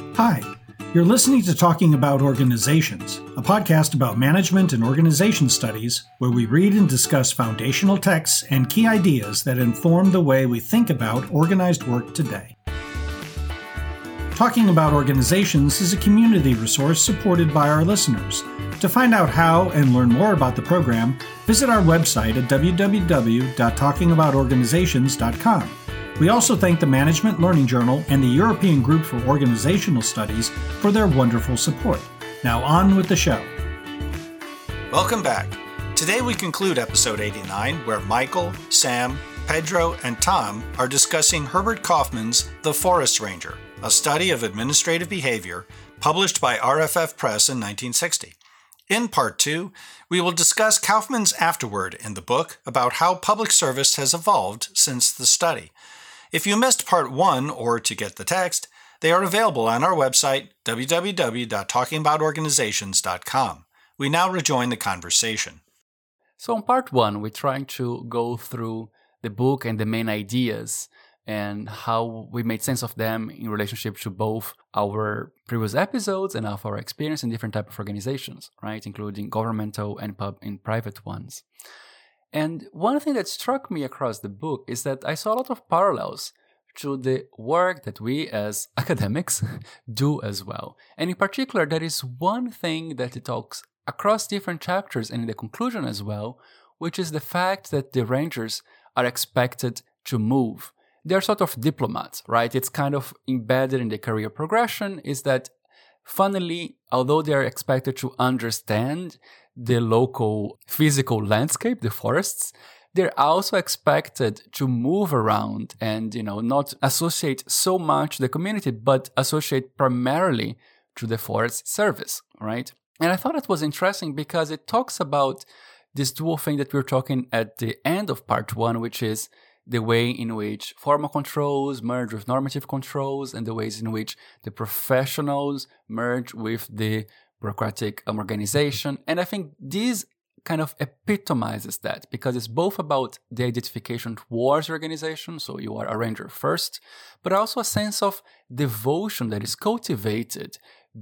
Hi, you're listening to Talking About Organizations, a podcast about management and organization studies where we read and discuss foundational texts and key ideas that inform the way we think about organized work today. Talking About Organizations is a community resource supported by our listeners. To find out how and learn more about the program, visit our website at www.talkingaboutorganizations.com. We also thank the Management Learning Journal and the European Group for Organizational Studies for their wonderful support. Now on with the show. Welcome back. Today we conclude episode 89, where Michael, Sam, Pedro, and Tom are discussing Herbert Kaufman's The Forest Ranger, a study of administrative behavior published by RFF Press in 1960. In Part 2, we will discuss Kaufman's afterword in the book about how public service has evolved since the study. If you missed Part 1 or to get the text, they are available on our website, www.talkingaboutorganizations.com. We now rejoin the conversation. So in Part 1, we're trying to go through the book and the main ideas and how we made sense of them in relationship to both our previous episodes and of our experience in different types of organizations, right, including governmental and private ones. And one thing that struck me across the book is that I saw a lot of parallels to the work that we as academics do as well. And in particular, there is one thing that it talks across different chapters and in the conclusion as well, which is the fact that the Rangers are expected to move. They're sort of diplomats, right? It's kind of embedded in the career progression, is that funnily, although they're expected to understand the local physical landscape, the forests, they're also expected to move around and, not associate so much the community, but associate primarily to the Forest Service, right? And I thought it was interesting because it talks about this dual thing that we're talking at the end of Part 1, which is the way in which formal controls merge with normative controls and the ways in which the professionals merge with the bureaucratic organization. And I think this kind of epitomizes that because it's both about the identification towards organization, so you are a ranger first, but also a sense of devotion that is cultivated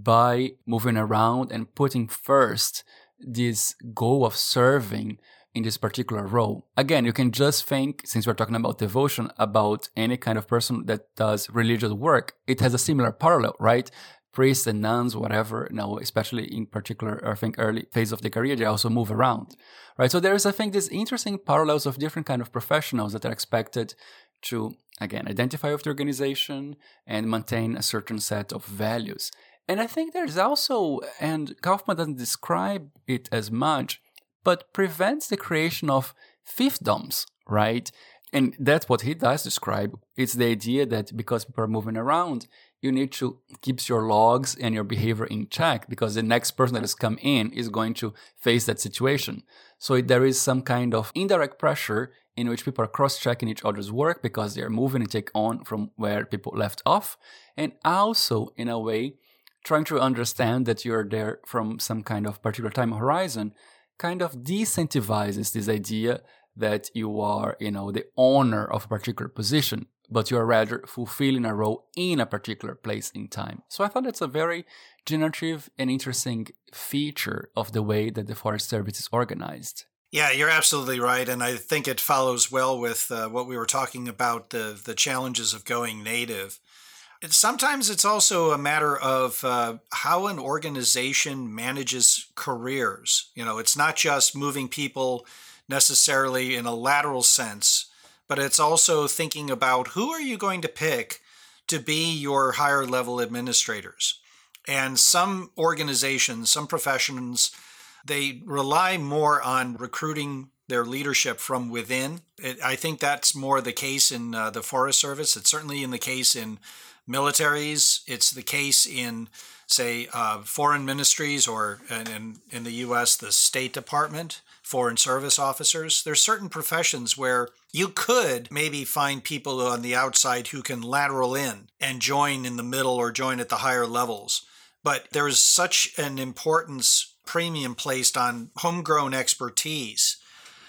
by moving around and putting first this goal of serving in this particular role. Again, you can just think, since we're talking about devotion, about any kind of person that does religious work. It has a similar parallel, right? Priests and nuns, whatever, especially in particular, I think early phase of the career, they also move around, right? So there is, I think, these interesting parallels of different kind of professionals that are expected to, again, identify with the organization and maintain a certain set of values. And I think there's also, and Kaufman doesn't describe it as much, but prevents the creation of fiefdoms, right? And that's what he does describe. It's the idea that because people are moving around, you need to keep your logs and your behavior in check because the next person that has come in is going to face that situation. So there is some kind of indirect pressure in which people are cross-checking each other's work because they are moving and take on from where people left off. And also, in a way, trying to understand that you're there from some kind of particular time horizon kind of decentivizes this idea that you are, the owner of a particular position, but you are rather fulfilling a role in a particular place in time. So I thought that's a very generative and interesting feature of the way that the Forest Service is organized. Yeah, you're absolutely right. And I think it follows well with what we were talking about, the challenges of going native. Sometimes it's also a matter of how an organization manages careers. It's not just moving people necessarily in a lateral sense, but it's also thinking about who are you going to pick to be your higher level administrators. And some organizations, some professions, they rely more on recruiting their leadership from within. I think that's more the case in the Forest Service. It's certainly in the case in militaries. It's the case in, say, foreign ministries or in the U.S., the State Department, foreign service officers. There's certain professions where you could maybe find people on the outside who can lateral in and join in the middle or join at the higher levels. But there's such an importance premium placed on homegrown expertise.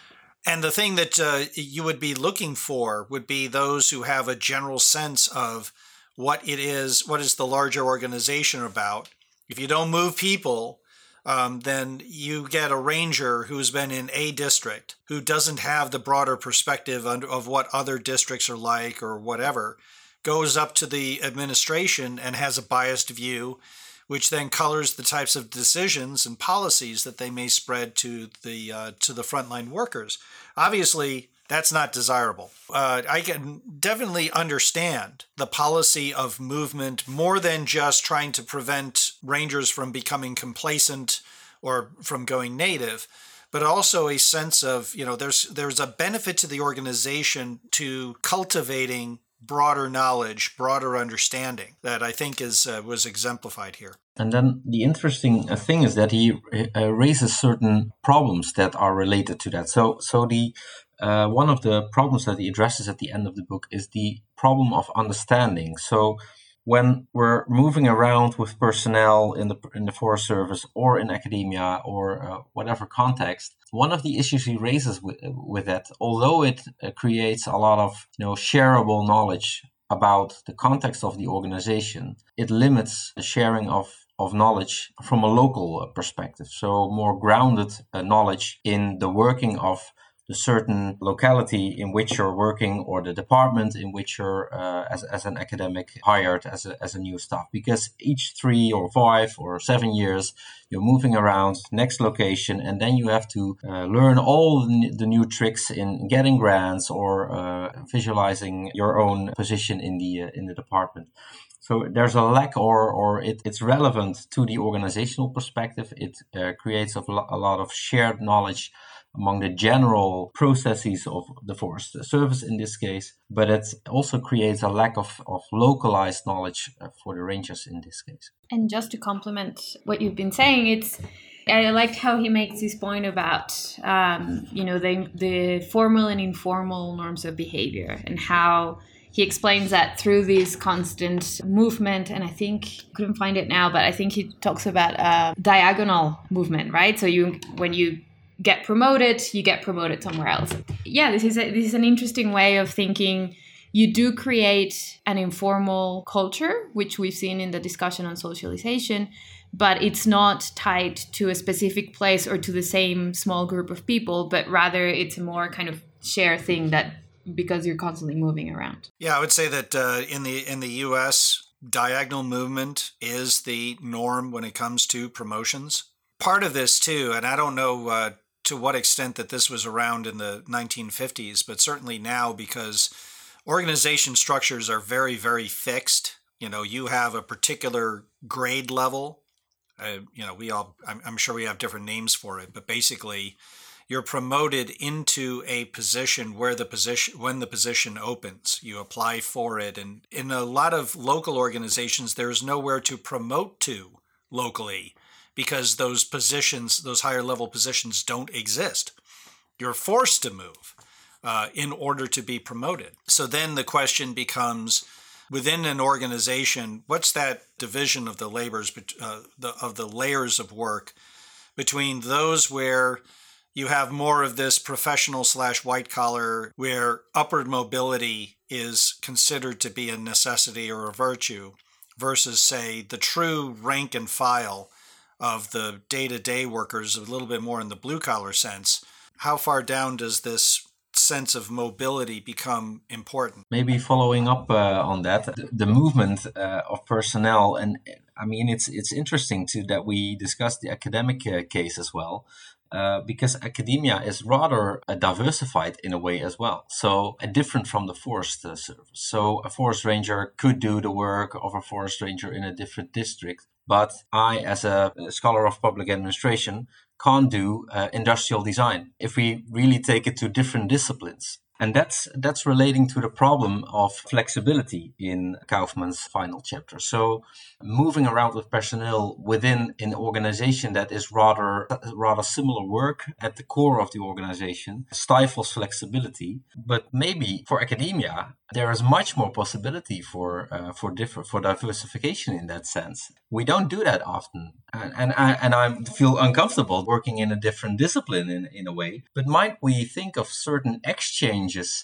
And the thing that you would be looking for would be those who have a general sense of what is the larger organization about. If you don't move people, then you get a ranger who's been in a district who doesn't have the broader perspective of what other districts are like or whatever, goes up to the administration and has a biased view, which then colors the types of decisions and policies that they may spread to the frontline workers. Obviously, that's not desirable. I can definitely understand the policy of movement more than just trying to prevent rangers from becoming complacent or from going native, but also a sense of, there's a benefit to the organization to cultivating broader knowledge, broader understanding that I think was exemplified here. And then the interesting thing is that he raises certain problems that are related to that. So the one of the problems that he addresses at the end of the book is the problem of understanding. So when we're moving around with personnel in the Forest Service or in academia or whatever context, one of the issues he raises with that, although it creates a lot of shareable knowledge about the context of the organization, it limits the sharing of knowledge from a local perspective. So more grounded knowledge in the working of the certain locality in which you're working or the department in which you're as an academic hired as a new staff. Because each 3 or 5 or 7 years you're moving around next location, and then you have to learn all the new tricks in getting grants or visualizing your own position in the department. So there's a lack, or it's relevant to the organizational perspective. It creates a lot of shared knowledge among the general processes of the Forest Service in this case, but it also creates a lack of localized knowledge for the rangers in this case. And just to complement what you've been saying, I like how he makes this point about the formal and informal norms of behavior, and how he explains that through this constant movement, and I couldn't find it now, but I think he talks about diagonal movement, right? So when you get promoted, you get promoted somewhere else. Yeah, this is an interesting way of thinking. You do create an informal culture, which we've seen in the discussion on socialization, but it's not tied to a specific place or to the same small group of people, but rather it's a more kind of shared thing that because you're constantly moving around. Yeah, I would say that in the U.S., diagonal movement is the norm when it comes to promotions. Part of this too, and I don't know to what extent that this was around in the 1950s, but certainly now, because organization structures are very, very fixed. You have a particular grade level. I'm sure we have different names for it, but basically you're promoted into a position when the position opens. You apply for it. And in a lot of local organizations, there's nowhere to promote to locally, because those higher level positions don't exist. You're forced to move in order to be promoted. So then the question becomes, within an organization, what's that division of the labors, of the layers of work between those where you have more of this professional / white collar, where upward mobility is considered to be a necessity or a virtue, versus, say, the true rank and file of the day-to-day workers, a little bit more in the blue-collar sense. How far down does this sense of mobility become important? Maybe following up on that, the movement of personnel, and I mean, it's interesting too that we discussed the academic case as well, because academia is rather diversified in a way as well. So different from the Forest Service. So a forest ranger could do the work of a forest ranger in a different district. But I, as a scholar of public administration, can't do industrial design if we really take it to different disciplines. And that's relating to the problem of flexibility in Kaufman's final chapter. So moving around with personnel within an organization that is rather similar work at the core of the organization stifles flexibility. But maybe for academia, there is much more possibility for diversification in that sense. We don't do that often, and I feel uncomfortable working in a different discipline in a way. But might we think of certain exchanges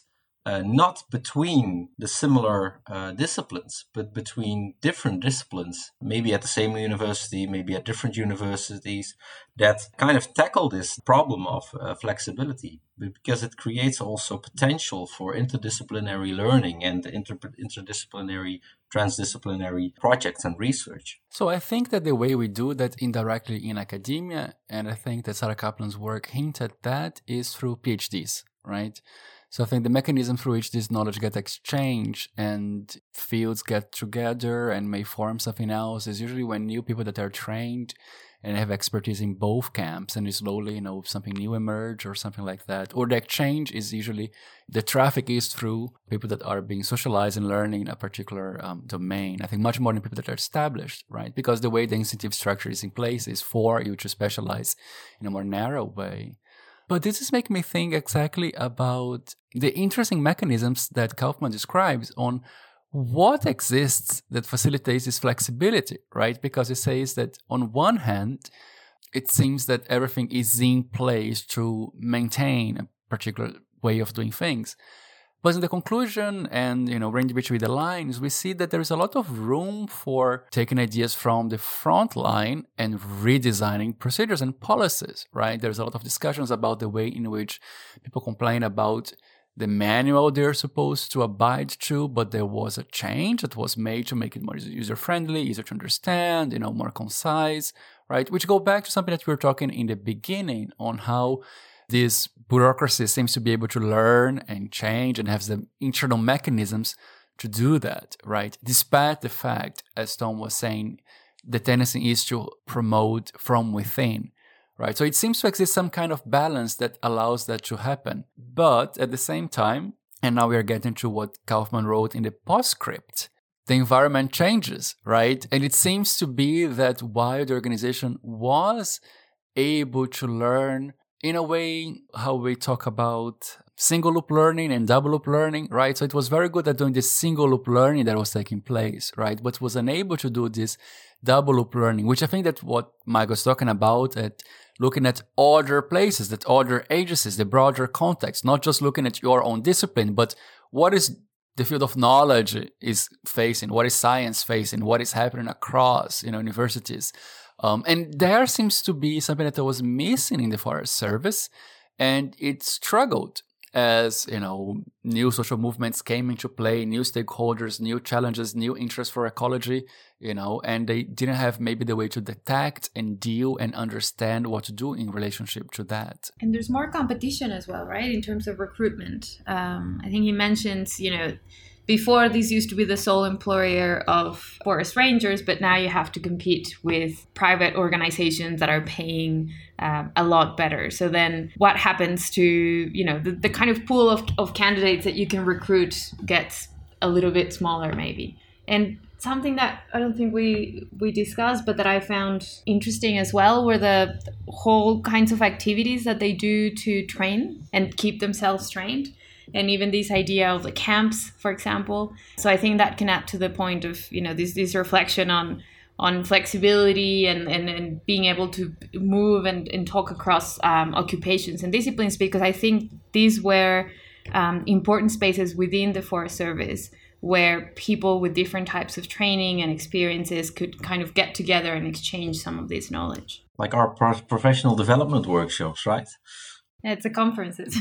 not between the similar disciplines, but between different disciplines, maybe at the same university, maybe at different universities, that kind of tackle this problem of flexibility, because it creates also potential for interdisciplinary learning and interdisciplinary, transdisciplinary projects and research. So I think that the way we do that indirectly in academia, and I think that Sarah Kaplan's work hinted at that, is through PhDs, right? So I think the mechanism through which this knowledge gets exchanged and fields get together and may form something else is usually when new people that are trained and have expertise in both camps, and slowly, something new emerge or something like that. Or the exchange is usually, the traffic is through people that are being socialized and learning in a particular domain. I think much more than people that are established, right? Because the way the incentive structure is in place is for you to specialize in a more narrow way. But this is making me think exactly about the interesting mechanisms that Kaufman describes on what exists that facilitates this flexibility, right? Because he says that on one hand, it seems that everything is in place to maintain a particular way of doing things. But in the conclusion and, reading between the lines, we see that there is a lot of room for taking ideas from the front line and redesigning procedures and policies, right? There's a lot of discussions about the way in which people complain about the manual they're supposed to abide to, but there was a change that was made to make it more user-friendly, easier to understand, more concise, right? Which go back to something that we were talking in the beginning on how this bureaucracy seems to be able to learn and change and has the internal mechanisms to do that, right? Despite the fact, as Tom was saying, the tendency is to promote from within, right? So it seems to exist some kind of balance that allows that to happen. But at the same time, and now we are getting to what Kaufman wrote in the postscript, the environment changes, right? And it seems to be that while the organization was able to learn in a way, how we talk about single loop learning and double loop learning, right? So it was very good at doing this single loop learning that was taking place, right? But was unable to do this double loop learning, which I think that's what Mike was talking about, at looking at other places, that other agencies, the broader context, not just looking at your own discipline, but what is the field of knowledge is facing, what is science facing, what is happening across, universities. And there seems to be something that was missing in the Forest Service, and it struggled as, new social movements came into play, new stakeholders, new challenges, new interests for ecology, and they didn't have maybe the way to detect and deal and understand what to do in relationship to that. And there's more competition as well, right, in terms of recruitment. I think he mentions, before, these used to be the sole employer of forest rangers, but now you have to compete with private organizations that are paying a lot better. So then what happens to, the kind of pool of candidates that you can recruit gets a little bit smaller maybe. And something that I don't think we discussed, but that I found interesting as well, were the whole kinds of activities that they do to train and keep themselves trained. And even this idea of the camps, for example. So I think that can add to the point of, this reflection on flexibility and being able to move and talk across occupations and disciplines, because I think these were important spaces within the Forest Service where people with different types of training and experiences could kind of get together and exchange some of this knowledge. Like our professional development workshops, right? Yeah, it's the conferences.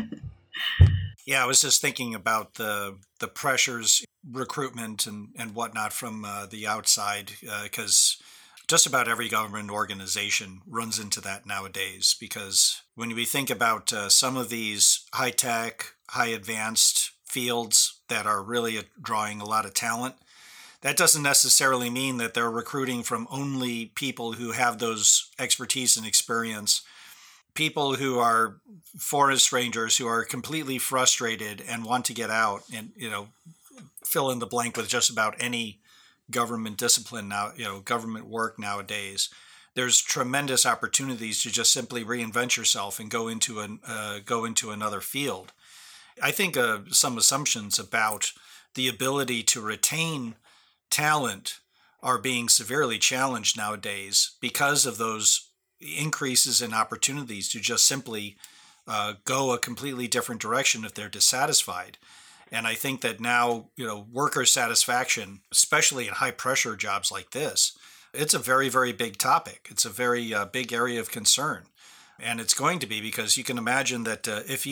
Yeah, I was just thinking about the pressures, recruitment and whatnot from the outside, because just about every government organization runs into that nowadays. Because when we think about some of these high-tech, high-advanced fields that are really drawing a lot of talent, that doesn't necessarily mean that they're recruiting from only people who have those expertise and experience. People who are forest rangers who are completely frustrated and want to get out and, fill in the blank with just about any government discipline now, government work nowadays. There's tremendous opportunities to just simply reinvent yourself and go into another field. I think some assumptions about the ability to retain talent are being severely challenged nowadays because of those increases in opportunities to just simply go a completely different direction if they're dissatisfied. And I think that now, worker satisfaction, especially in high pressure jobs like this, it's a very, very big topic. It's a very big area of concern. And it's going to be, because you can imagine that if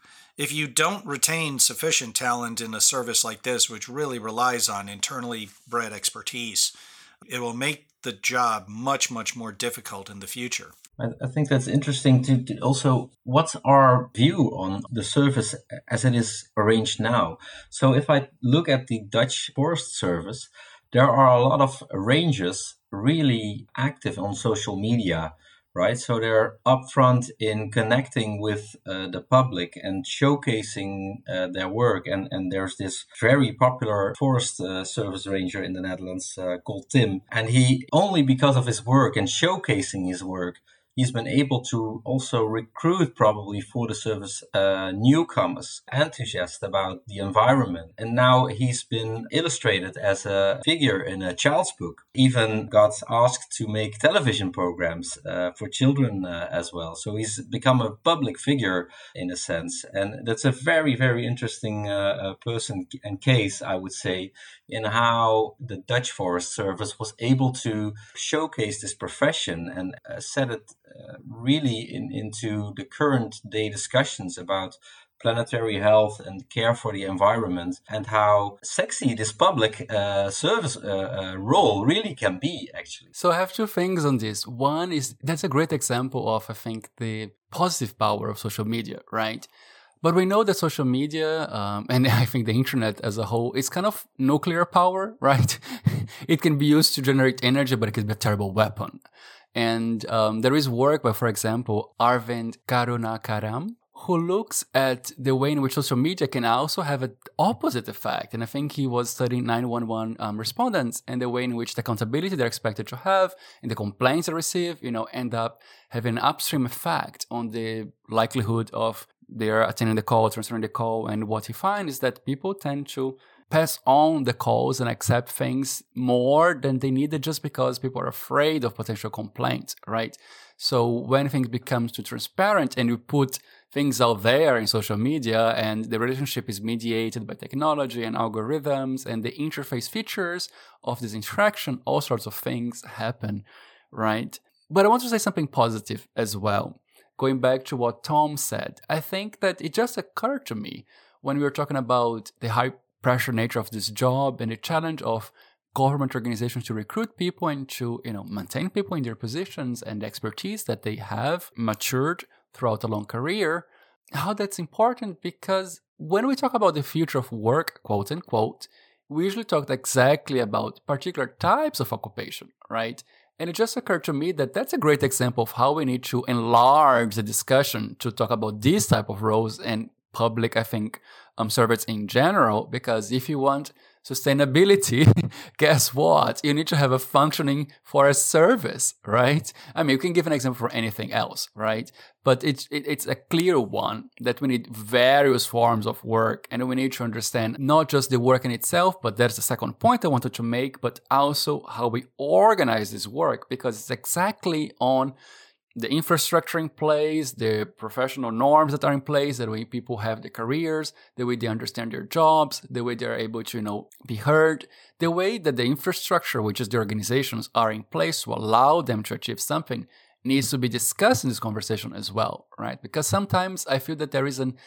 you don't retain sufficient talent in a service like this, which really relies on internally bred expertise, it will make the job much, much more difficult in the future. I think that's interesting to also, what's our view on the service as it is arranged now? So if I look at the Dutch Forest Service, there are a lot of rangers really active on social media, right? So they're upfront in connecting with the public and showcasing their work. And there's this very popular Forest Service ranger in the Netherlands called Tim. And he, only because of his work and showcasing his work, he's been able to also recruit probably for the service newcomers, enthusiasts about the environment. And now he's been illustrated as a figure in a child's book, even got asked to make television programs for children as well. So he's become a public figure in a sense. And that's a very, very interesting person and case, I would say, in how the Dutch Forest Service was able to showcase this profession and set it really into the current day discussions about planetary health and care for the environment, and how sexy this public service role really can be, actually. So I have two things on this. One is, that's a great example of, I think, the positive power of social media, right? But we know that social media, and I think the internet as a whole, is kind of nuclear power, right? It can be used to generate energy, but it can be a terrible weapon. And there is work by, for example, Arvind Karunakaram, who looks at the way in which social media can also have an opposite effect. And I think he was studying 911 respondents and the way in which the accountability they're expected to have and the complaints they receive, end up having an upstream effect on the likelihood of their attending the call, transferring the call. And what he finds is that people tend to pass on the calls and accept things more than they needed just because people are afraid of potential complaints, right? So when things become too transparent and you put things out there in social media and the relationship is mediated by technology and algorithms and the interface features of this interaction, all sorts of things happen, right? But I want to say something positive as well. Going back to what Tom said, I think that it just occurred to me when we were talking about the high pressure nature of this job and the challenge of government organizations to recruit people and to, maintain people in their positions and the expertise that they have matured throughout a long career, how that's important, because when we talk about the future of work, quote unquote, we usually talk exactly about particular types of occupation, right? And it just occurred to me that that's a great example of how we need to enlarge the discussion to talk about these type of roles and public, I think, service in general, because if you want sustainability, guess what? You need to have a functioning forest service, right? I mean, you can give an example for anything else, right? But it's a clear one that we need various forms of work, and we need to understand not just the work in itself, but that's the second point I wanted to make, but also how we organize this work, because it's exactly on the infrastructure in place, the professional norms that are in place, the way people have their careers, the way they understand their jobs, the way they're able to, be heard, the way that the infrastructure, which is the organizations, are in place to allow them to achieve something, needs to be discussed in this conversation as well, right? Because sometimes I feel that there is an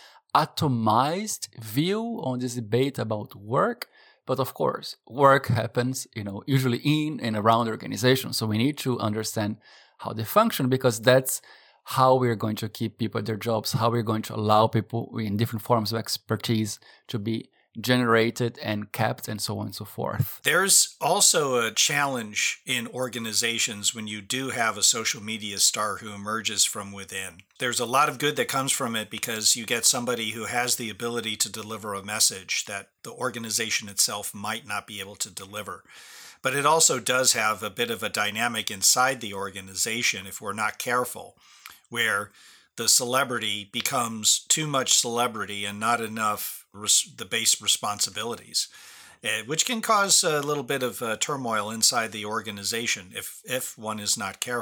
atomized view on this debate about work. But of course, work happens, usually in and around the organization. So we need to understand how they function, because that's how we're going to keep people at their jobs, how we're going to allow people in different forms of expertise to be generated and kept, and so on and so forth. There's also a challenge in organizations when you do have a social media star who emerges from within. There's a lot of good that comes from it because you get somebody who has the ability to deliver a message that the organization itself might not be able to deliver. But it also does have a bit of a dynamic inside the organization, if we're not careful, where the celebrity becomes too much celebrity and not enough the base responsibilities, which can cause a little bit of turmoil inside the organization if one is not careful.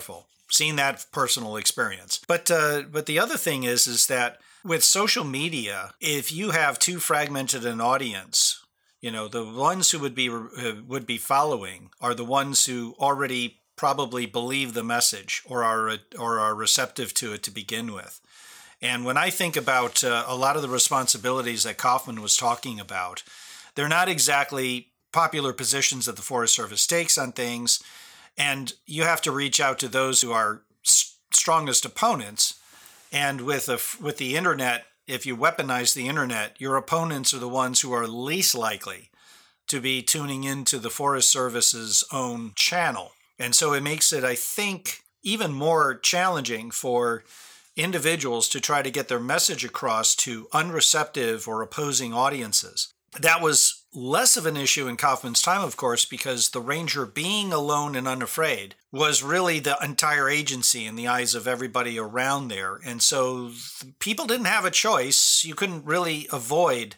seen that personal experience. But the other thing is that with social media, if you have too fragmented an audience, the ones who would be following are the ones who already probably believe the message or are receptive to it to begin with. And when I think about a lot of the responsibilities that Kaufman was talking about, they're not exactly popular positions that the Forest Service takes on things, and you have to reach out to those who are strongest opponents. And with the internet, if you weaponize the internet, your opponents are the ones who are least likely to be tuning into the Forest Service's own channel. And so it makes it, I think, even more challenging for individuals to try to get their message across to unreceptive or opposing audiences. That was less of an issue in Kaufman's time, of course, because the ranger being alone and unafraid was really the entire agency in the eyes of everybody around there. And so people didn't have a choice. You couldn't really avoid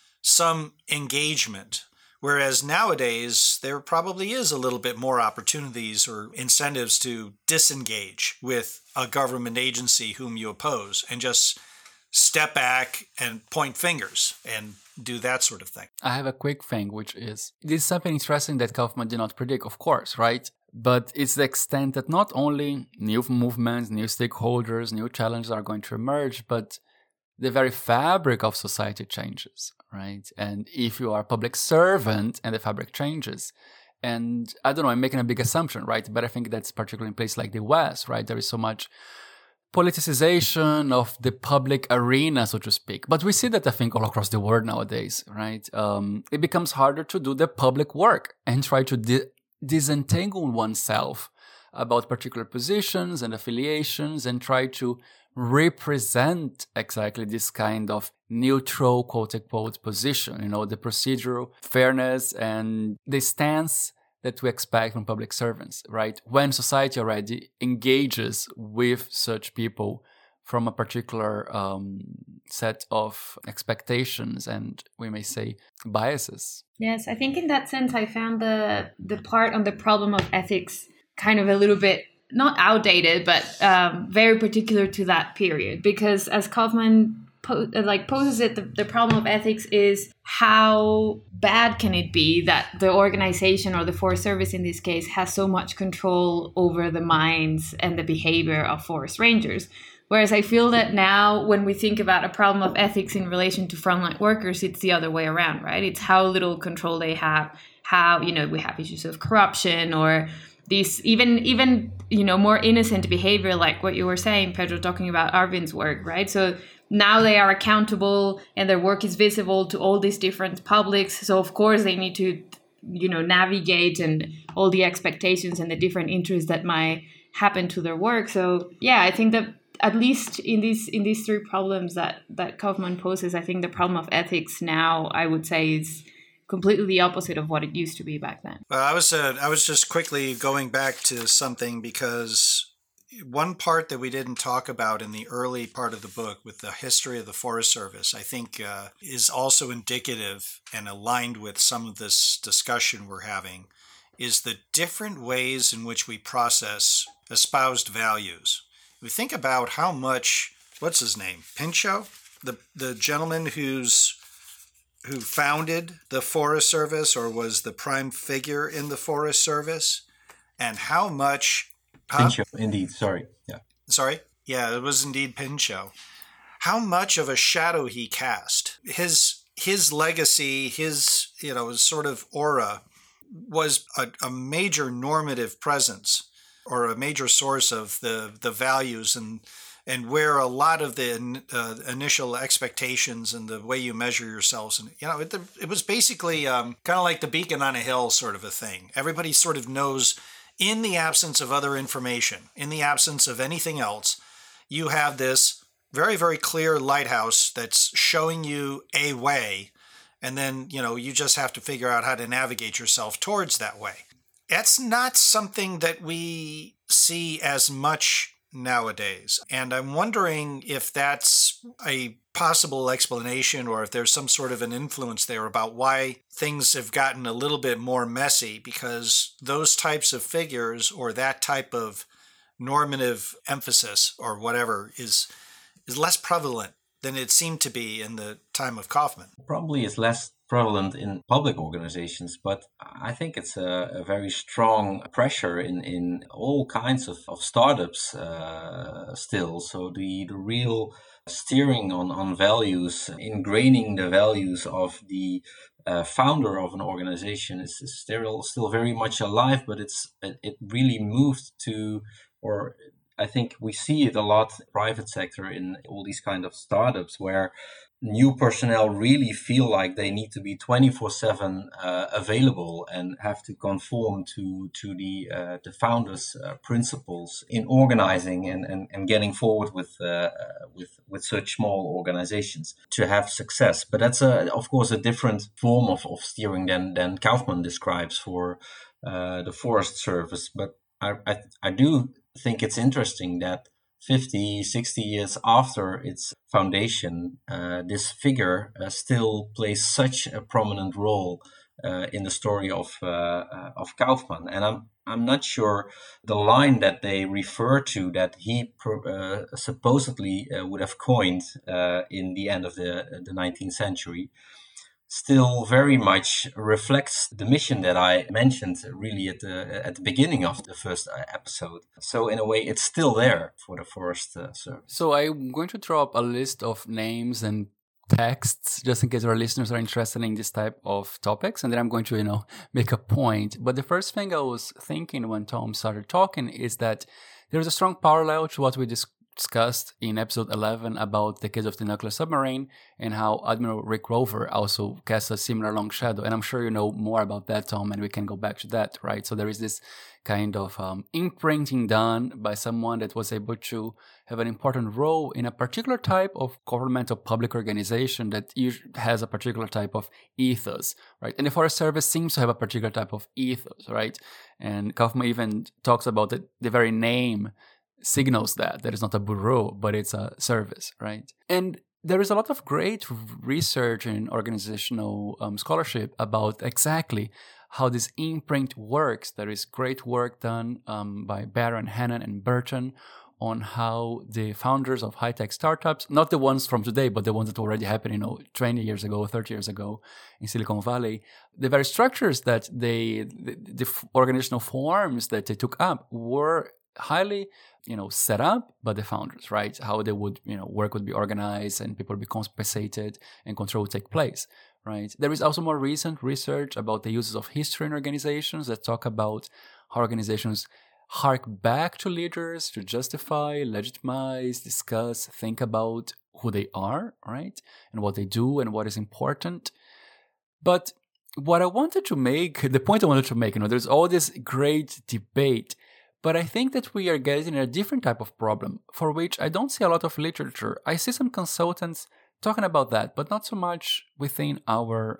some engagement. Whereas nowadays, there probably is a little bit more opportunities or incentives to disengage with a government agency whom you oppose and just step back and point fingers and do that sort of thing. I have a quick thing, which is, this is something interesting that Kaufman did not predict, of course, right? But it's the extent that not only new movements, new stakeholders, new challenges are going to emerge, but the very fabric of society changes, right? And if you are a public servant and the fabric changes, and I don't know, I'm making a big assumption, right? But I think that's particularly in places like the West, right? There is so much politicization of the public arena, so to speak. But we see that, I think, all across the world nowadays, right? It becomes harder to do the public work and try to disentangle oneself about particular positions and affiliations and try to represent exactly this kind of neutral, quote-unquote, position, the procedural fairness and the stance that we expect from public servants, right? When society already engages with such people from a particular set of expectations and, we may say, biases. Yes, I think in that sense, I found the part on the problem of ethics kind of a little bit, not outdated, but very particular to that period. Because as Kaufman poses it, the problem of ethics is how bad can it be that the organization or the Forest Service in this case has so much control over the minds and the behavior of forest rangers. Whereas I feel that now when we think about a problem of ethics in relation to frontline workers, it's the other way around, right? It's how little control they have, how, we have issues of corruption or these even more innocent behavior, like what you were saying, Pedro, talking about Arvin's work, right? So now they are accountable and their work is visible to all these different publics. So of course they need to, navigate and all the expectations and the different interests that might happen to their work. So yeah, I think that at least in these three problems that Kaufman poses, I think the problem of ethics now, I would say, is completely the opposite of what it used to be back then. I was just quickly going back to something because one part that we didn't talk about in the early part of the book with the history of the Forest Service, I think is also indicative and aligned with some of this discussion we're having, is the different ways in which we process espoused values. We think about how much, what's his name, Pinchot, the gentleman who founded the Forest Service or was the prime figure in the Forest Service, and how much... Pinchot, indeed. Sorry. Yeah. Sorry? Yeah, it was indeed Pinchot. How much of a shadow he cast. His legacy, his sort of aura was a major normative presence or a major source of the values and where a lot of the initial expectations and the way you measure yourselves. And, it was basically kind of like the beacon on a hill sort of a thing. Everybody sort of knows, in the absence of other information, in the absence of anything else, you have this very, very clear lighthouse that's showing you a way. And then, you just have to figure out how to navigate yourself towards that way. That's not something that we see as much nowadays. And I'm wondering if that's a possible explanation or if there's some sort of an influence there about why things have gotten a little bit more messy, because those types of figures or that type of normative emphasis or whatever is less prevalent than it seemed to be in the time of Kaufman. Probably is less prevalent in public organizations, but I think it's a very strong pressure in all kinds of startups still. So the real steering on values, ingraining the values of the founder of an organization is still very much alive, but it really moved to, or I think we see it a lot in the private sector in all these kind of startups where new personnel really feel like they need to be 24/7 available and have to conform to the founders' principles in organizing and getting forward with such small organizations to have success. But that's of course a different form of steering than Kaufman describes for the Forest Service. But I do think it's interesting that 50, 60 years after its foundation, this figure still plays such a prominent role in the story of Kaufman. And I'm not sure the line that they refer to that he supposedly would have coined in the end of the 19th century still very much reflects the mission that I mentioned really at the beginning of the first episode. So in a way, it's still there for the Forest Service. So I'm going to throw up a list of names and texts just in case our listeners are interested in this type of topics, and then I'm going to make a point. But the first thing I was thinking when Tom started talking is that there's a strong parallel to what we discussed in episode 11 about the case of the nuclear submarine and how Admiral Rick Rover also casts a similar long shadow. And I'm sure you know more about that, Tom, and we can go back to that, right? So there is this kind of imprinting done by someone that was able to have an important role in a particular type of governmental public organization that has a particular type of ethos, right? And the Forest Service seems to have a particular type of ethos, right? And Kaufman even talks about the very name signals that it's not a bureau, but it's a service, right? And there is a lot of great research and organizational scholarship about exactly how this imprint works. There is great work done by Barron, Hannon, and Burton on how the founders of high-tech startups, not the ones from today, but the ones that already happened, 20 years ago, 30 years ago in Silicon Valley, the very structures that the organizational forms that they took up were highly set up by the founders, right? How they would, work would be organized and people would be compensated and control would take place, right? There is also more recent research about the uses of history in organizations that talk about how organizations hark back to leaders to justify, legitimize, discuss, think about who they are, right? And what they do and what is important. But what I wanted to make, the point I wanted to make, there's all this great debate, but I think that we are getting a different type of problem for which I don't see a lot of literature. I see some consultants talking about that, but not so much within our,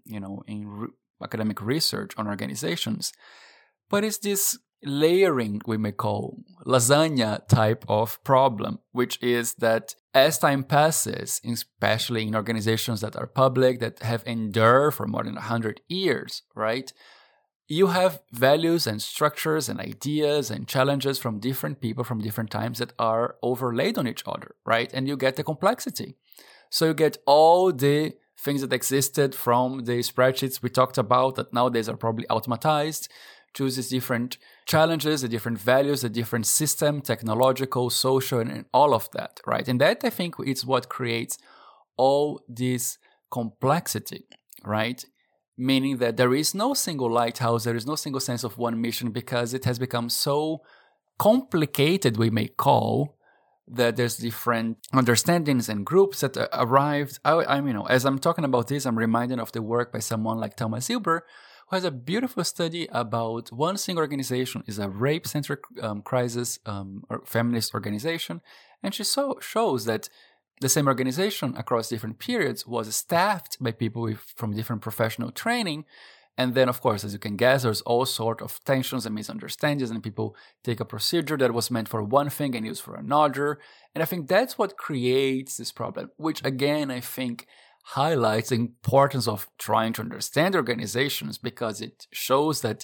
academic research on organizations. But it's this layering, we may call lasagna type of problem, which is that as time passes, especially in organizations that are public, that have endured for more than 100 years, right? You have values and structures and ideas and challenges from different people from different times that are overlaid on each other, right? And you get the complexity. So you get all the things that existed from the spreadsheets we talked about that nowadays are probably automatized, chooses different challenges, the different values, the different system, technological, social, and all of that, right? And that, I think, is what creates all this complexity, right? Meaning that there is no single lighthouse, there is no single sense of one mission because it has become so complicated, we may call, that there's different understandings and groups that arrived. As I'm talking about this, I'm reminded of the work by someone like Thomas Hilber, who has a beautiful study about one single organization is a rape-centric crisis or feminist organization, and she shows that the same organization across different periods was staffed by people from different professional training. And then, of course, as you can guess, there's all sorts of tensions and misunderstandings, and people take a procedure that was meant for one thing and use for another. And I think that's what creates this problem, which again, I think highlights the importance of trying to understand organizations, because it shows that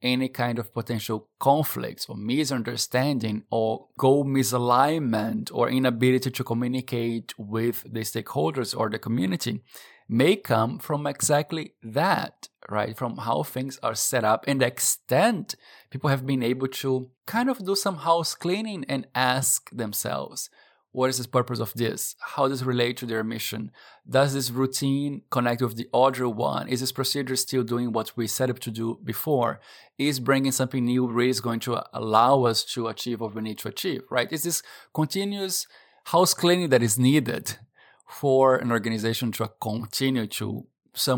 any kind of potential conflicts or misunderstanding or goal misalignment or inability to communicate with the stakeholders or the community may come from exactly that, right? From how things are set up and the extent people have been able to kind of do some house cleaning and ask themselves, what is the purpose of this? How does it relate to their mission? Does this routine connect with the other one? Is this procedure still doing what we set up to do before? Is bringing something new really going to allow us to achieve what we need to achieve, right? Is this continuous house cleaning that is needed for an organization to continue to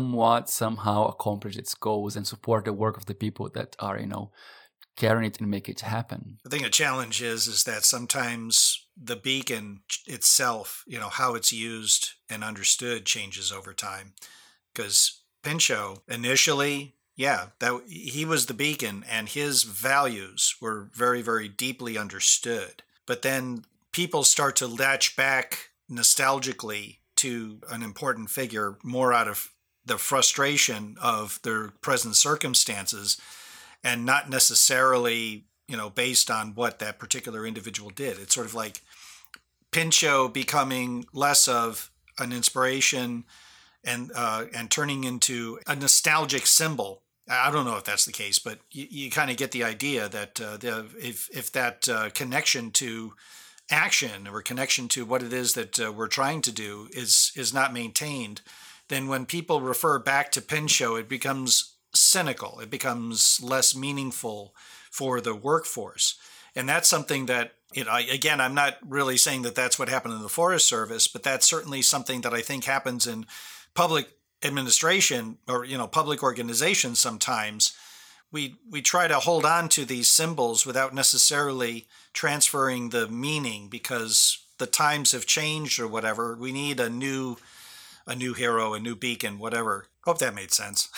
somehow accomplish its goals and support the work of the people that are, carrying it and make it happen? I think a challenge is that sometimes the beacon itself, how it's used and understood changes over time. Because Pinchot initially, that he was the beacon and his values were very, very deeply understood. But then people start to latch back nostalgically to an important figure more out of the frustration of their present circumstances and not necessarily, based on what that particular individual did. It's sort of like Pinchot becoming less of an inspiration and turning into a nostalgic symbol. I don't know if that's the case, but you kind of get the idea that if that connection to action or connection to what it is that we're trying to do is not maintained, then when people refer back to Pinchot, it becomes cynical. It becomes less meaningful for the workforce. And that's something that, again, I'm not really saying that that's what happened in the Forest Service, but that's certainly something that I think happens in public administration or, public organizations sometimes. We try to hold on to these symbols without necessarily transferring the meaning because the times have changed or whatever. We need a new hero, a new beacon, whatever. Hope that made sense.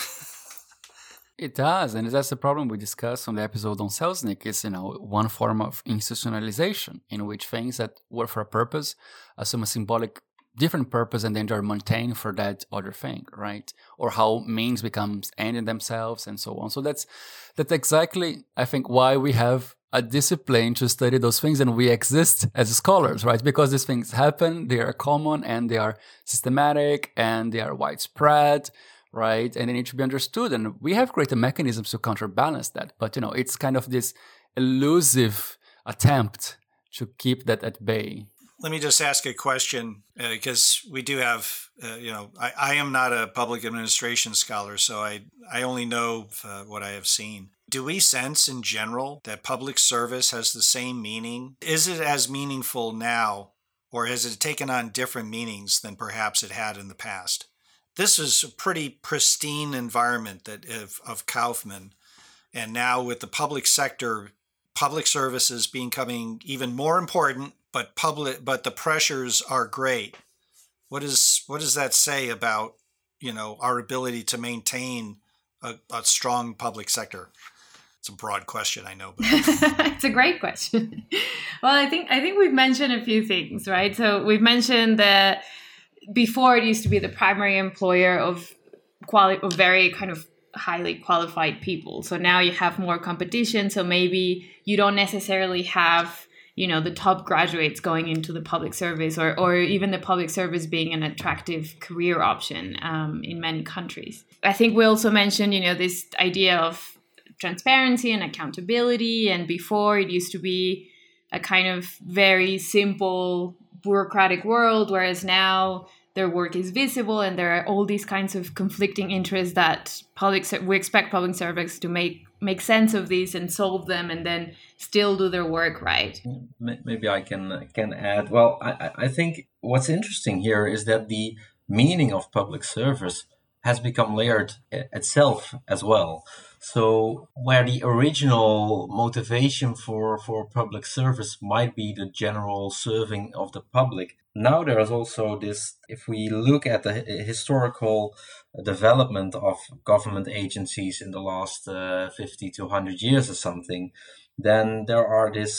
It does, and that's the problem we discussed on the episode on Selznick is, one form of institutionalization in which things that were for a purpose assume a symbolic different purpose and then they're maintained for that other thing, right? Or how means becomes end in themselves and so on. So that's exactly, I think, why we have a discipline to study those things and we exist as scholars, right? Because these things happen, they are common and they are systematic and they are widespread, right? And they need to be understood. And we have created mechanisms to counterbalance that. But, it's kind of this elusive attempt to keep that at bay. Let me just ask a question because we do have, I am not a public administration scholar, so I only know what I have seen. Do we sense in general that public service has the same meaning? Is it as meaningful now, or has it taken on different meanings than perhaps it had in the past? This is a pretty pristine environment of Kauffman. And now with the public sector, public services becoming even more important, but the pressures are great. What does that say about, our ability to maintain a strong public sector? It's a broad question, I know, but it's a great question. Well, I think we've mentioned a few things, right? So we've mentioned that before it used to be the primary employer of very kind of highly qualified people. So now you have more competition. So maybe you don't necessarily have, the top graduates going into the public service or even the public service being an attractive career option in many countries. I think we also mentioned, this idea of transparency and accountability. And before it used to be a kind of very simple bureaucratic world, whereas now their work is visible and there are all these kinds of conflicting interests that we expect public servants to make sense of these and solve them and then still do their work right. Maybe I can add. Well, I think what's interesting here is that the meaning of public service has become layered itself as well. So where the original motivation for public service might be the general serving of the public, now there is also this, if we look at the historical development of government agencies in the last 50 to 100 years or something, then there are these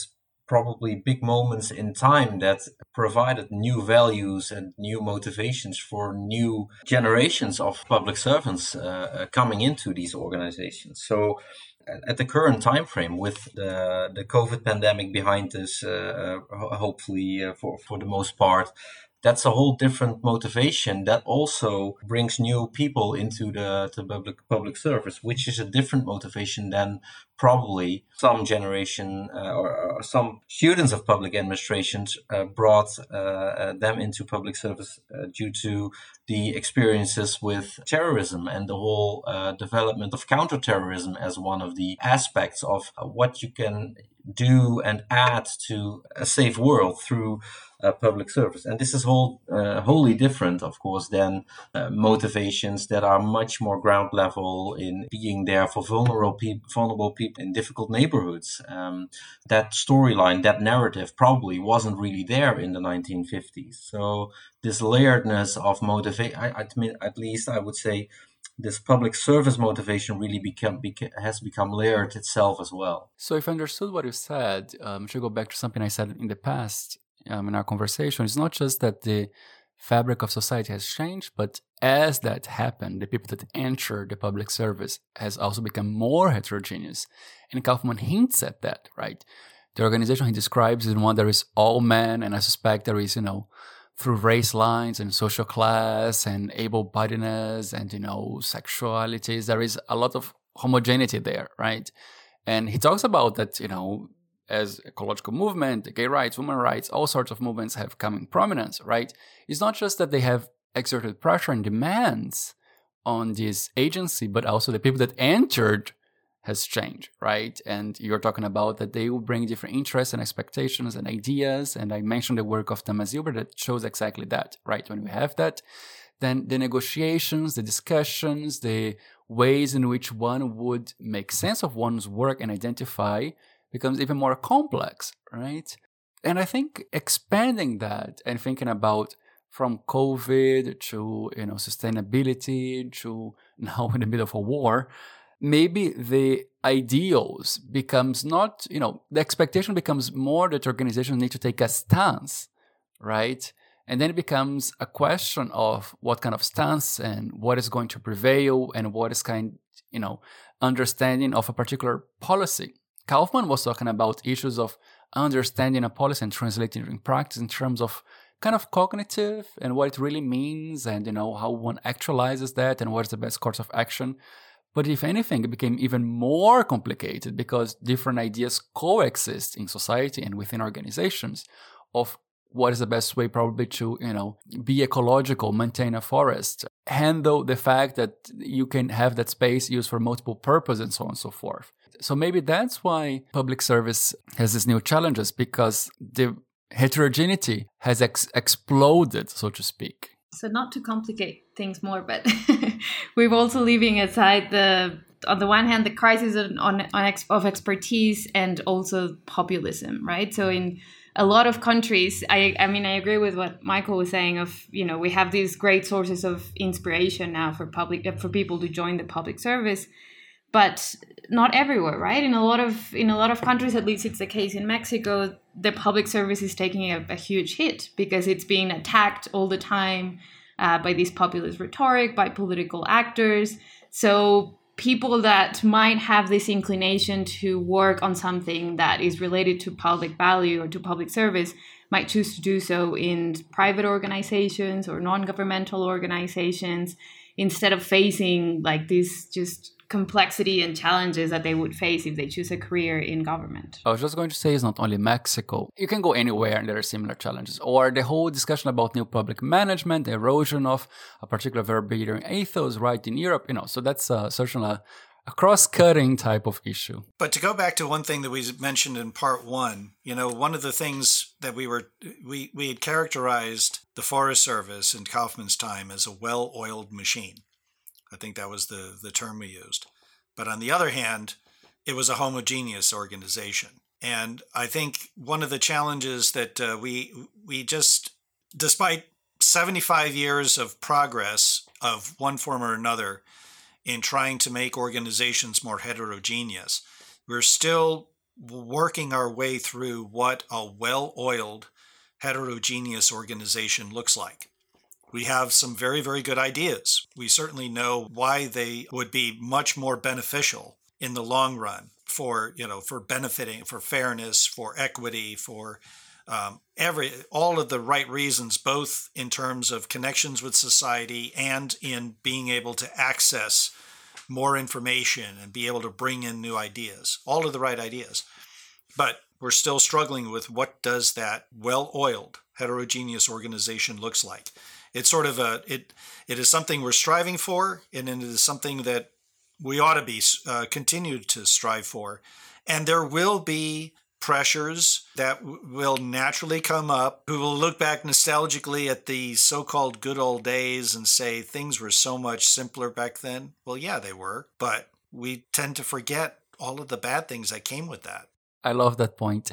probably big moments in time that provided new values and new motivations for new generations of public servants coming into these organizations. So at the current time frame, with the COVID pandemic behind us, hopefully for the most part, that's a whole different motivation that also brings new people into the public service, which is a different motivation than probably some generation or some students of public administrations brought them into public service due to the experiences with terrorism and the whole development of counterterrorism as one of the aspects of what you can do and add to a safe world through public service. And this is wholly different, of course, than motivations that are much more ground level in being there for vulnerable people in difficult neighborhoods. That storyline, that narrative probably wasn't really there in the 1950s. So this layeredness of motivation, at least I would say, this public service motivation really has become layered itself as well. So if I understood what you said, to go back to something I said in the past in our conversation, it's not just that the fabric of society has changed, but as that happened, the people that enter the public service has also become more heterogeneous. And Kaufman hints at that, right? The organization he describes is one that is all men, and I suspect there is, through race lines and social class and able-bodiedness and, sexualities, there is a lot of homogeneity there, right? And he talks about that, as ecological movement, gay rights, women's rights, all sorts of movements have come in prominence, right? It's not just that they have exerted pressure and demands on this agency, but also the people that entered has changed, right? And you're talking about that they will bring different interests and expectations and ideas. And I mentioned the work of Thomas Hilbert that shows exactly that, right? When we have that, then the negotiations, the discussions, the ways in which one would make sense of one's work and identify becomes even more complex, right? And I think expanding that and thinking about from COVID to, sustainability to now in the middle of a war, maybe the ideals becomes not, the expectation becomes more that organizations need to take a stance, right? And then it becomes a question of what kind of stance and what is going to prevail and what is understanding of a particular policy. Kaufman was talking about issues of understanding a policy and translating it in practice in terms of kind of cognitive and what it really means and, how one actualizes that and what is the best course of action. But if anything, it became even more complicated because different ideas coexist in society and within organizations of what is the best way probably to, be ecological, maintain a forest, handle the fact that you can have that space used for multiple purposes and so on and so forth. So maybe that's why public service has these new challenges because the heterogeneity has exploded, so to speak. So not to complicate things more, but we're also leaving aside on the one hand, the crisis of expertise and also populism, right? So in a lot of countries, I agree with what Michael was saying of, we have these great sources of inspiration now for people to join the public service, but not everywhere, right? In a lot of countries, at least it's the case in Mexico, the public service is taking a huge hit because it's being attacked all the time by this populist rhetoric, by political actors. So people that might have this inclination to work on something that is related to public value or to public service might choose to do so in private organizations or non-governmental organizations instead of facing like this just complexity and challenges that they would face if they choose a career in government. I was just going to say it's not only Mexico. You can go anywhere and there are similar challenges. Or the whole discussion about new public management, the erosion of a particular verbatim ethos, right, in Europe, So that's certainly a cross-cutting type of issue. But to go back to one thing that we mentioned in part one, one of the things that we had characterized the Forest Service in Kaufman's time as a well-oiled machine. I think that was the term we used. But on the other hand, it was a homogeneous organization. And I think one of the challenges that we just, despite 75 years of progress of one form or another in trying to make organizations more heterogeneous, we're still working our way through what a well-oiled, heterogeneous organization looks like. We have some very, very good ideas. We certainly know why they would be much more beneficial in the long run for benefiting, for fairness, for equity, for all of the right reasons, both in terms of connections with society and in being able to access more information and be able to bring in new ideas, all of the right ideas. But we're still struggling with what does that well-oiled, heterogeneous organization looks like. It's sort of it is something we're striving for, and it is something that we ought to be continued to strive for. And there will be pressures that will naturally come up, who will look back nostalgically at the so-called good old days and say things were so much simpler back then. Well, yeah, they were, but we tend to forget all of the bad things that came with that. I love that point.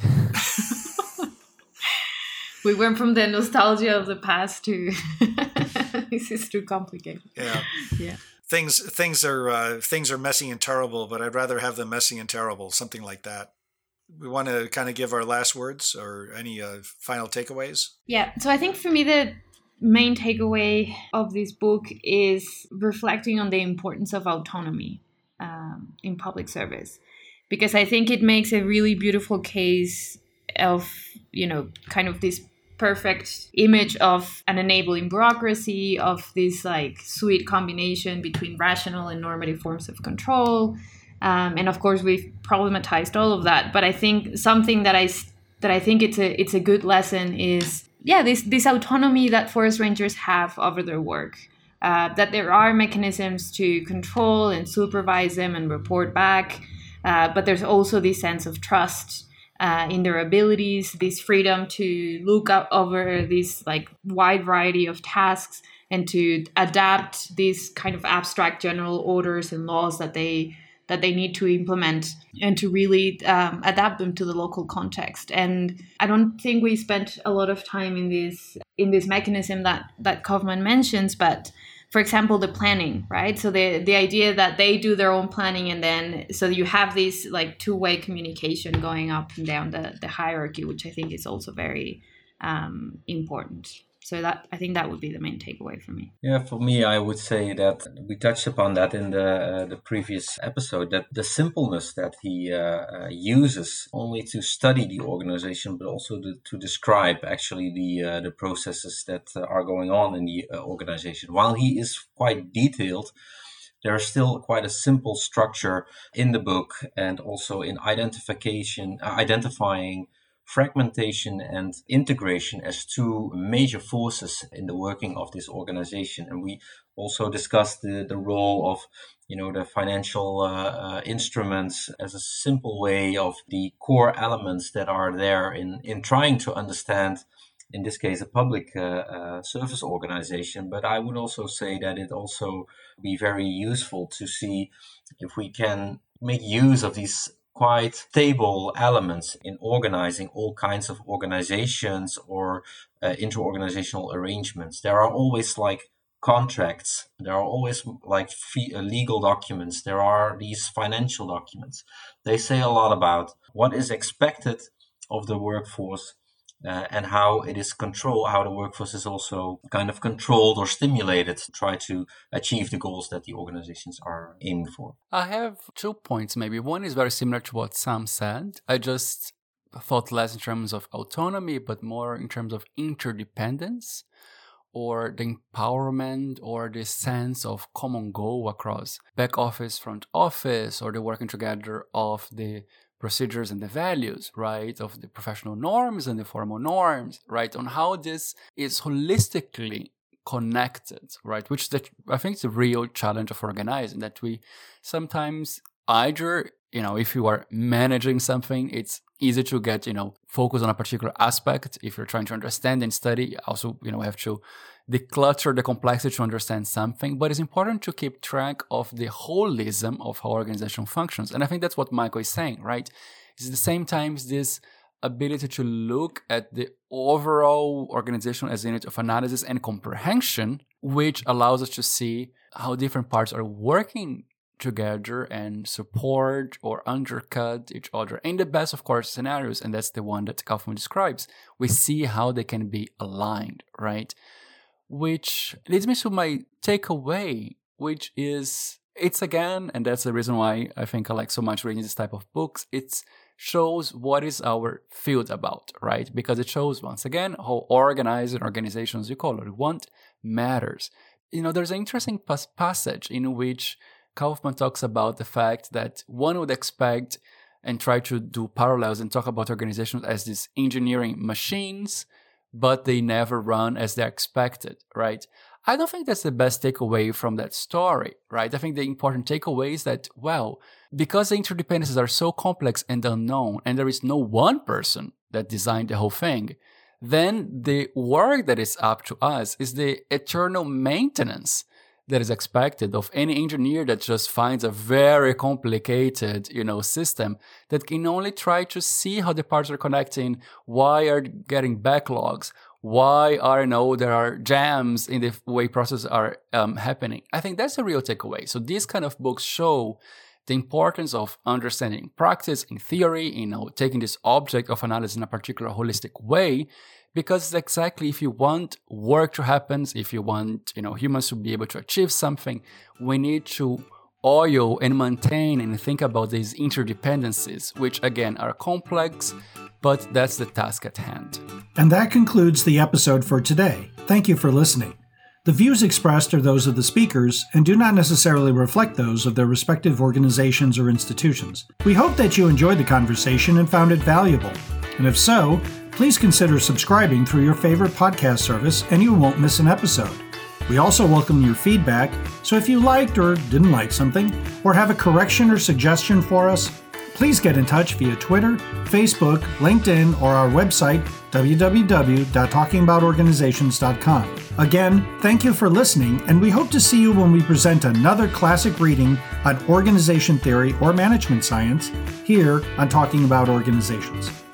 We went from the nostalgia of the past to this is too complicated. Yeah. Things are messy and terrible, but I'd rather have them messy and terrible, something like that. We want to kind of give our last words or any final takeaways? Yeah. So I think for me, the main takeaway of this book is reflecting on the importance of autonomy in public service, because I think it makes a really beautiful case of, kind of this perfect image of an enabling bureaucracy, of this like sweet combination between rational and normative forms of control. And of course, we've problematized all of that. But I think something that I think it's a good lesson is, this autonomy that forest rangers have over their work. That there are mechanisms to control and supervise them and report back. But there's also this sense of trust in their abilities, this freedom to look up over this like wide variety of tasks and to adapt these kind of abstract general orders and laws that they need to implement, and to really adapt them to the local context. And I don't think we spent a lot of time in this mechanism that Kaufman mentions, but for example, the planning, right? So the idea that they do their own planning, and then so you have this like two-way communication going up and down the hierarchy, which I think is also very important. So I think that would be the main takeaway for me. Yeah, for me, I would say that we touched upon that in the previous episode, that the simpleness that he uses only to study the organization, but also to describe actually the processes that are going on in the organization. While he is quite detailed, there is still quite a simple structure in the book, and also in identifying fragmentation and integration as two major forces in the working of this organization. And we also discussed the role of the financial instruments as a simple way of the core elements that are there in trying to understand, in this case, a public service organization. But I would also say that it also be very useful to see if we can make use of these quite stable elements in organizing all kinds of organizations or inter-organizational arrangements. There are always like contracts, there are always like legal documents, there are these financial documents. They say a lot about what is expected of the workforce and how it is controlled, how the workforce is also kind of controlled or stimulated to try to achieve the goals that the organizations are aiming for. I have 2 points maybe. One is very similar to what Sam said. I just thought less in terms of autonomy, but more in terms of interdependence, or the empowerment, or the sense of common goal across back office, front office, or the working together of the procedures and the values, right, of the professional norms and the formal norms, right, on how this is holistically connected, right, which I think is a real challenge of organizing, that we sometimes either, if you are managing something, it's easy to get, focus on a particular aspect. If you're trying to understand and study, also, have to declutter the complexity to understand something. But it's important to keep track of the holism of how organization functions. And I think that's what Michael is saying, right? It's at the same time this ability to look at the overall organization as a unit of analysis and comprehension, which allows us to see how different parts are working together and support or undercut each other in the best, of course, scenarios. And that's the one that Kaufman describes. We see how they can be aligned, right? Which leads me to my takeaway, which is, it's again, and that's the reason why I think I like so much reading this type of books, it shows what is our field about, right? Because it shows, once again, how organized organizations, you call it, want matters. There's an interesting passage in which Kaufman talks about the fact that one would expect and try to do parallels and talk about organizations as these engineering machines, but they never run as they're expected, right? I don't think that's the best takeaway from that story, right? I think the important takeaway is that, well, because the interdependencies are so complex and unknown, and there is no one person that designed the whole thing, then the work that is up to us is the eternal maintenance that is expected of any engineer that just finds a very complicated, system that can only try to see how the parts are connecting, why are getting backlogs, why there are jams in the way processes are happening. I think that's the real takeaway. So these kind of books show the importance of understanding practice in theory, taking this object of analysis in a particular holistic way, because exactly if you want work to happen, if you want humans to be able to achieve something, we need to oil and maintain and think about these interdependencies, which again are complex, but that's the task at hand. And that concludes the episode for today. Thank you for listening. The views expressed are those of the speakers and do not necessarily reflect those of their respective organizations or institutions. We hope that you enjoyed the conversation and found it valuable. And if so, please consider subscribing through your favorite podcast service and you won't miss an episode. We also welcome your feedback, so if you liked or didn't like something, or have a correction or suggestion for us, please get in touch via Twitter, Facebook, LinkedIn, or our website, www.talkingboutorganizations.com. Again, thank you for listening, and we hope to see you when we present another classic reading on organization theory or management science here on Talking About Organizations.